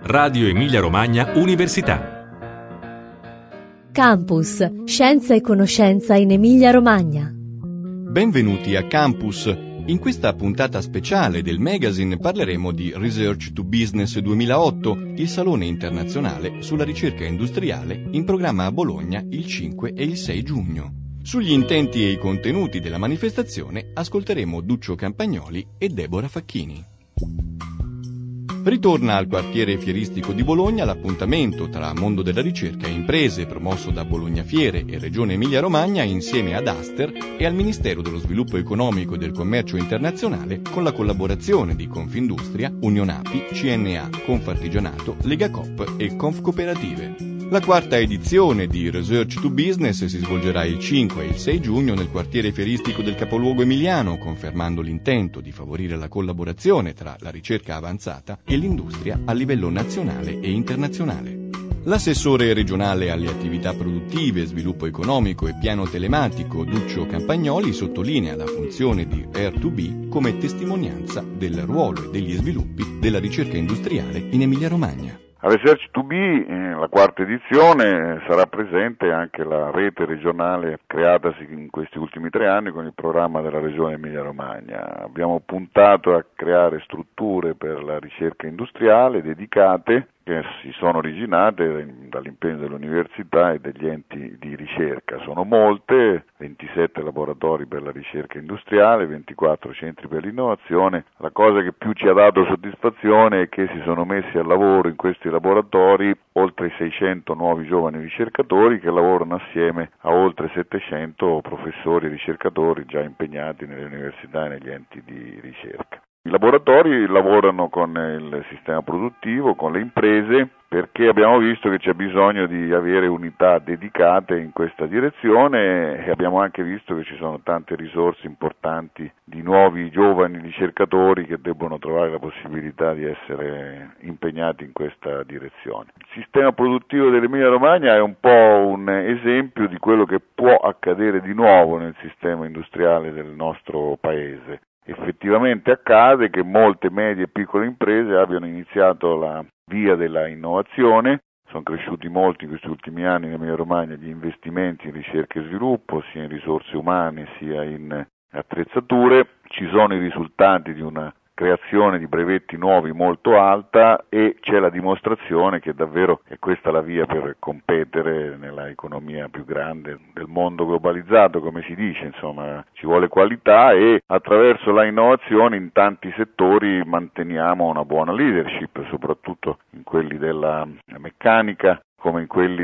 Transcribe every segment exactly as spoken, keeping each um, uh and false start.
Radio Emilia Romagna Università. Campus, scienza e conoscenza in Emilia Romagna. Benvenuti a Campus. In questa puntata speciale del magazine parleremo di Research to Business duemilaotto, il salone internazionale sulla ricerca industriale in programma a Bologna il cinque e il sei giugno. Sugli intenti e i contenuti della manifestazione ascolteremo Duccio Campagnoli e Deborah Facchini. Ritorna al quartiere fieristico di Bologna l'appuntamento tra mondo della ricerca e imprese promosso da Bologna Fiere e Regione Emilia-Romagna insieme ad Aster e al Ministero dello Sviluppo Economico e del Commercio Internazionale con la collaborazione di Confindustria, Unionapi, C N A, Confartigianato, Legacoop e Confcooperative. La quarta edizione di Research to Business si svolgerà il cinque e il sei giugno nel quartiere fieristico del capoluogo emiliano, confermando l'intento di favorire la collaborazione tra la ricerca avanzata e l'industria a livello nazionale e internazionale. L'assessore regionale alle attività produttive, sviluppo economico e piano telematico Duccio Campagnoli sottolinea la funzione di R due B come testimonianza del ruolo e degli sviluppi della ricerca industriale in Emilia-Romagna. A Research to B, eh, la quarta edizione, sarà presente anche la rete regionale creatasi in questi ultimi tre anni con il programma della Regione Emilia-Romagna. Abbiamo puntato a creare strutture per la ricerca industriale dedicate che si sono originate dall'impegno dell'università e degli enti di ricerca. Sono molte, ventisette laboratori per la ricerca industriale, ventiquattro centri per l'innovazione. La cosa che più ci ha dato soddisfazione è che si sono messi al lavoro in questi laboratori oltre seicento nuovi giovani ricercatori che lavorano assieme a oltre settecento professori e ricercatori già impegnati nelle università e negli enti di ricerca. I laboratori lavorano con il sistema produttivo, con le imprese, perché abbiamo visto che c'è bisogno di avere unità dedicate in questa direzione e abbiamo anche visto che ci sono tante risorse importanti di nuovi giovani ricercatori che debbono trovare la possibilità di essere impegnati in questa direzione. Il sistema produttivo dell'Emilia Romagna è un po' un esempio di quello che può accadere di nuovo nel sistema industriale del nostro paese. Effettivamente accade che molte medie e piccole imprese abbiano iniziato la via della innovazione, sono cresciuti molto in questi ultimi anni in Emilia Romagna gli investimenti in ricerca e sviluppo, sia in risorse umane sia in attrezzature, ci sono i risultati di una creazione di brevetti nuovi molto alta e c'è la dimostrazione che davvero è questa la via per competere nella economia più grande del mondo globalizzato, come si dice, insomma ci vuole qualità e attraverso la innovazione in tanti settori manteniamo una buona leadership, soprattutto in quelli della meccanica come in quelli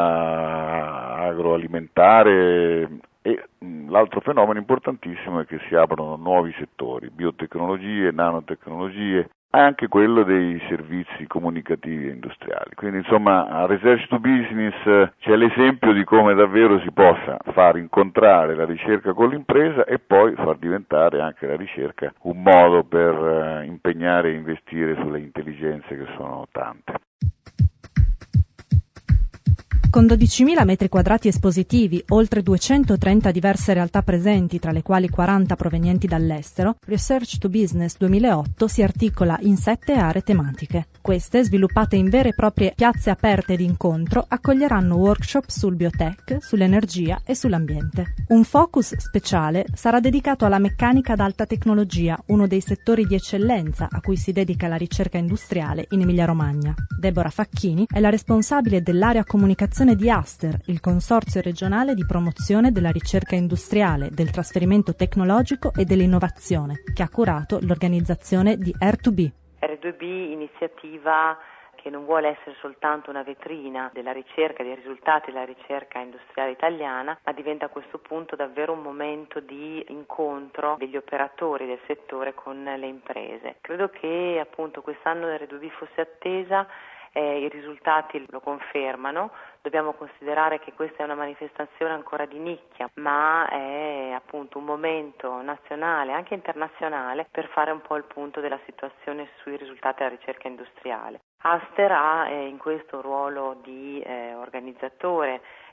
della agroalimentare. E l'altro fenomeno importantissimo è che si aprono nuovi settori, biotecnologie, nanotecnologie, anche quello dei servizi comunicativi e industriali. Quindi insomma a Research to Business c'è l'esempio di come davvero si possa far incontrare la ricerca con l'impresa e poi far diventare anche la ricerca un modo per impegnare e investire sulle intelligenze che sono tante. Con dodicimila metri quadrati espositivi, oltre duecentotrenta diverse realtà presenti, tra le quali quaranta provenienti dall'estero, Research to Business duemilaotto si articola in sette aree tematiche. Queste, sviluppate in vere e proprie piazze aperte di incontro, accoglieranno workshop sul biotech, sull'energia e sull'ambiente. Un focus speciale sarà dedicato alla meccanica ad alta tecnologia, uno dei settori di eccellenza a cui si dedica la ricerca industriale in Emilia-Romagna. Deborah Facchini è la responsabile dell'area comunicazione di Aster, il consorzio regionale di promozione della ricerca industriale, del trasferimento tecnologico e dell'innovazione, che ha curato l'organizzazione di R due B. R due B, iniziativa che non vuole essere soltanto una vetrina della ricerca, dei risultati della ricerca industriale italiana, ma diventa a questo punto davvero un momento di incontro degli operatori del settore con le imprese. Credo che appunto quest'anno R due B fosse attesa. Eh, I risultati lo confermano, dobbiamo considerare che questa è una manifestazione ancora di nicchia, ma è appunto un momento nazionale, anche internazionale, per fare un po' il punto della situazione sui risultati della ricerca industriale. Aster ha eh, in questo ruolo di eh, organizzatore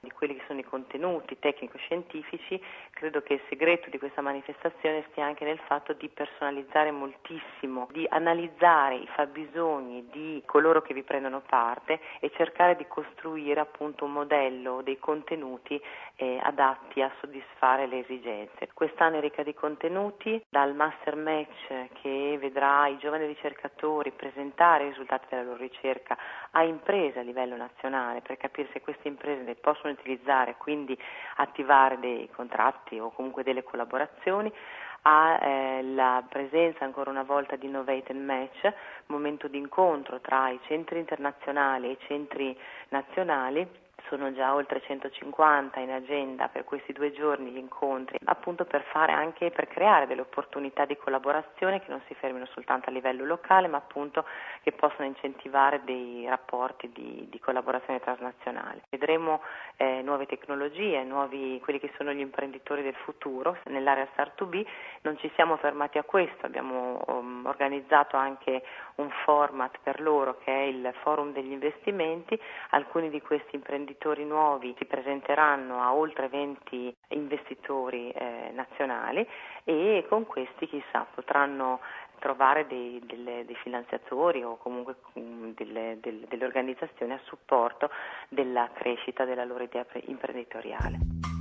di quelli che sono i contenuti tecnico-scientifici, credo che il segreto di questa manifestazione stia anche nel fatto di personalizzare moltissimo, di analizzare i fabbisogni di coloro che vi prendono parte e cercare di costruire appunto un modello dei contenuti eh, adatti a soddisfare le esigenze. Quest'anno è ricca di contenuti, dal Master Match che vedrà i giovani ricercatori presentare i risultati della loro ricerca a imprese a livello nazionale per capire se queste imprese le possono utilizzare, quindi attivare dei contratti o comunque delle collaborazioni, a eh, la presenza ancora una volta di Innovate and Match, momento di incontro tra i centri internazionali e i centri nazionali. Sono già oltre centocinquanta in agenda per questi due giorni gli incontri, appunto per fare anche, per creare delle opportunità di collaborazione che non si fermino soltanto a livello locale, ma appunto che possano incentivare dei rapporti di, di collaborazione transnazionale. Vedremo eh, nuove tecnologie, nuovi, quelli che sono gli imprenditori del futuro. Nell'area Start to Be non ci siamo fermati a questo, abbiamo um, organizzato anche un format per loro che è il Forum degli investimenti. Alcuni di questi imprenditori nuovi si presenteranno a oltre venti investitori eh, nazionali e con questi chissà potranno trovare dei, delle, dei finanziatori o comunque um, delle, delle, delle organizzazioni a supporto della crescita della loro idea imprenditoriale.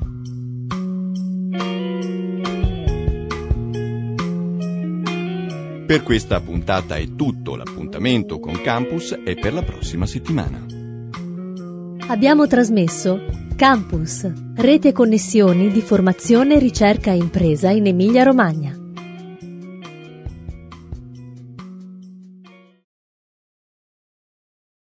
Per questa puntata è tutto, l'appuntamento con Campus è per la prossima settimana. Abbiamo trasmesso Campus, rete e connessioni di formazione, ricerca e impresa in Emilia Romagna.